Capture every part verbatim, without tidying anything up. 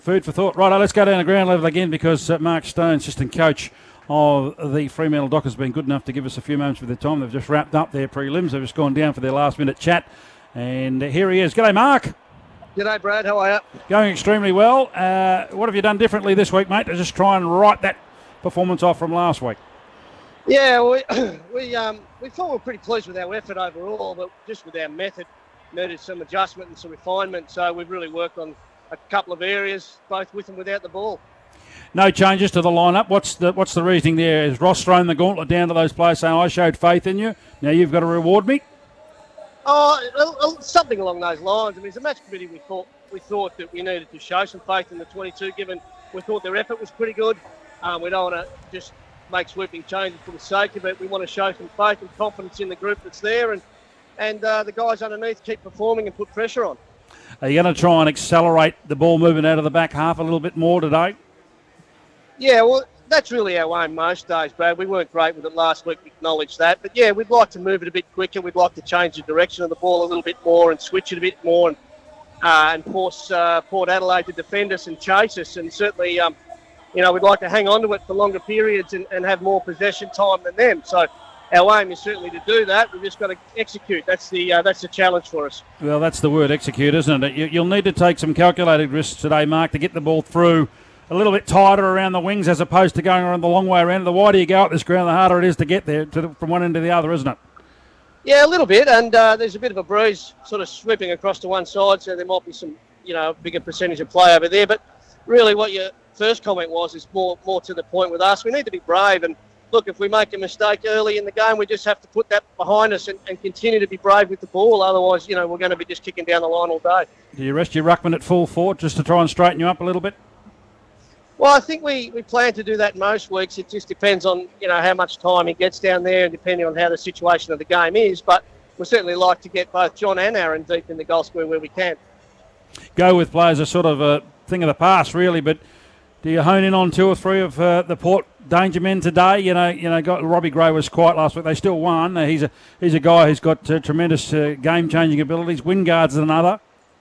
Food for thought. Right, let's go down to ground level again because uh, Mark Stone, assistant coach of the Fremantle Dockers, has been good enough to give us a few moments of their time. They've just wrapped up their prelims. They've just gone down for their last minute chat. And uh, here he is. G'day, Mark. G'day, Brad. How are you? Going extremely well. Uh, what have you done differently this week, mate, to just try and write that performance off from last week? Yeah, we we um we thought we were pretty pleased with our effort overall, but just with our method, needed some adjustment and some refinement. So we've really worked on a couple of areas, both with and without the ball. No changes to the lineup. What's the what's the reasoning there? Has Ross thrown the gauntlet down to those players saying, I showed faith in you, now you've got to reward me? Oh, something along those lines. I mean, as a match committee, we thought we thought that we needed to show some faith in the twenty-two, given we thought their effort was pretty good. Um, we don't want to just make sweeping changes for the sake of it. We want to show some faith and confidence in the group that's there, and and uh, the guys underneath keep performing and put pressure on. Are you going to try and accelerate the ball movement out of the back half a little bit more today? Yeah, well, that's really our aim most days, Brad. We weren't great with it last week, we acknowledge that. But, yeah, we'd like to move it a bit quicker. We'd like to change the direction of the ball a little bit more and switch it a bit more and uh, and force uh, Port Adelaide to defend us and chase us. And certainly, um, you know, we'd like to hang on to it for longer periods and, and have more possession time than them. So our aim is certainly to do that. We've just got to execute. That's the uh, that's the challenge for us. Well, that's the word, execute, isn't it? You, you'll need to take some calculated risks today, Mark, to get the ball through a little bit tighter around the wings as opposed to going around the long way around. The wider you go up this ground, the harder it is to get there to the, from one end to the other, isn't it? Yeah, a little bit. And uh, there's a bit of a breeze sort of sweeping across to one side, so there might be some, you know, bigger percentage of play over there. But really what your first comment was is more, more to the point with us. We need to be brave and look, if we make a mistake early in the game, we just have to put that behind us and, and continue to be brave with the ball. Otherwise, you know, we're going to be just kicking down the line all day. Do you rest your ruckman at full forward just to try and straighten you up a little bit? Well, I think we, we plan to do that most weeks. It just depends on, you know, how much time he gets down there and depending on how the situation of the game is. But we certainly like to get both John and Aaron deep in the goal square where we can. Go with players are sort of a thing of the past, really, but do you hone in on two or three of uh, the Port danger men today? You know, you know, got Robbie Gray was quiet last week. They still won. Uh, he's a he's a guy who's got uh, tremendous uh, game-changing abilities. Wingard's another.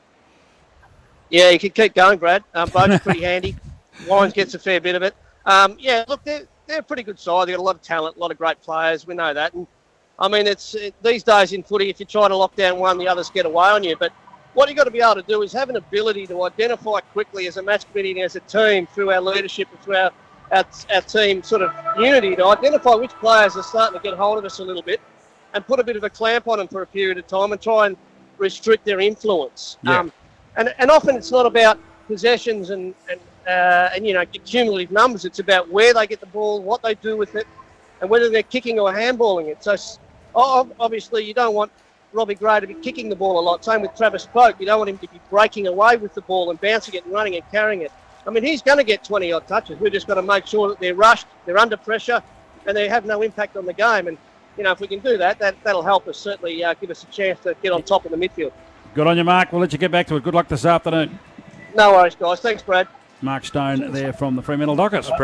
Yeah, you can keep going, Brad. Um, both are pretty handy. Wines gets a fair bit of it. Um, yeah, look, they're they're a pretty good side. They've got a lot of talent, a lot of great players. We know that. And I mean, it's it, these days in footy, if you try to lock down one, the others get away on you. But what you've got to be able to do is have an ability to identify quickly as a match committee and as a team through our leadership and through our, our, our team sort of unity to identify which players are starting to get hold of us a little bit and put a bit of a clamp on them for a period of time and try and restrict their influence. Yeah. Um, and, and often it's not about possessions and, and, uh, and, you know, cumulative numbers. It's about where they get the ball, what they do with it, and whether they're kicking or handballing it. So obviously you don't want Robbie Gray to be kicking the ball a lot. Same with Travis Pope. You don't want him to be breaking away with the ball and bouncing it and running and carrying it. I mean, he's going to get twenty-odd touches. We've just got to make sure that they're rushed, they're under pressure, and they have no impact on the game. And, you know, if we can do that, that that'll help us, certainly uh, give us a chance to get on top of the midfield. Good on you, Mark. We'll let you get back to it. Good luck this afternoon. No worries, guys. Thanks, Brad. Mark Stone there from the Fremantle Dockers.